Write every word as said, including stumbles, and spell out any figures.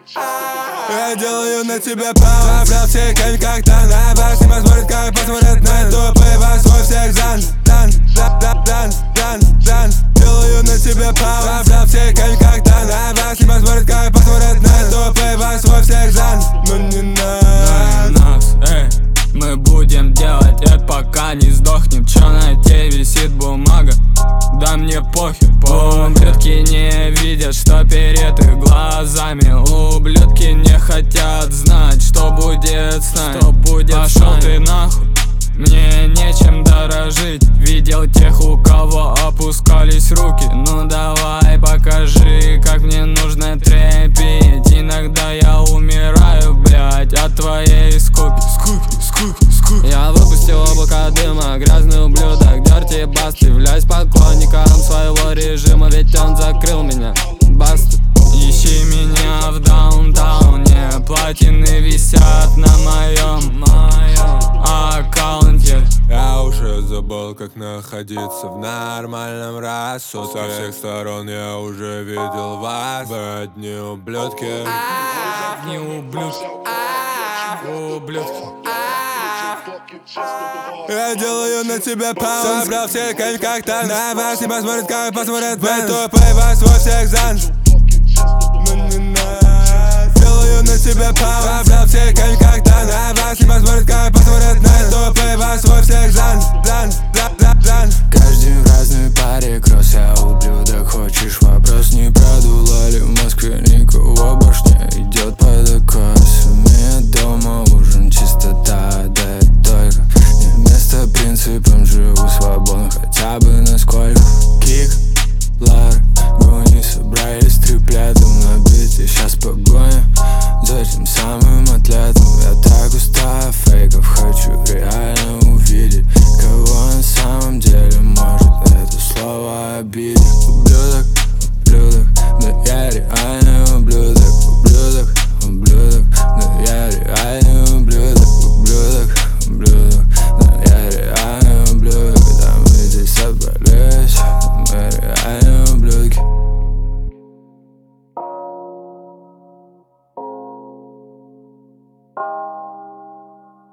Я делаю на тебя паузу. Забрал все камень как танк. На вас не посмотрят, как посмотрят на тупый вас. Свой всех занс, данс, данс, данс, данс, данс. Делаю на тебя паузу. Забрал все камень как танк. На вас не посмотрят, как посмотрят на тупый вас. Свой всех занс, но не нас. Эй, мы будем делать это, пока не сдохнем. Чё на тебе висит бумага? Да мне похер. Ублюдки не видят, что перед их глазами. Ублюдки не хотят знать, что будет с нами. Что будет Пошел ты нахуй, мне нечем дорожить. Видел тех, у кого опускались руки. Ну давай покажи, как мне нужно трепеть. Иногда я умираю, блять, от твоей скуки. Скуки, скуки, скуки. Я выпустил облако дыма, грязный ублюдок, дерти басты. Являюсь поклонником своего режима, ведь он закрыл меня, басты. Ищи меня в даунтауне, платины висят на моем, моем аккаунте. Я уже забыл, как находиться в нормальном рассудке. Со всех сторон я уже видел вас. Вы одни ублюдки. Не ублюдки, ублюдки. Я делаю на тебя паузу. Собрал все камень как танк. На вас не посмотрят, как посмотрят на тупый вас. Во всех занс, но не нас. Делаю на тебя паузу.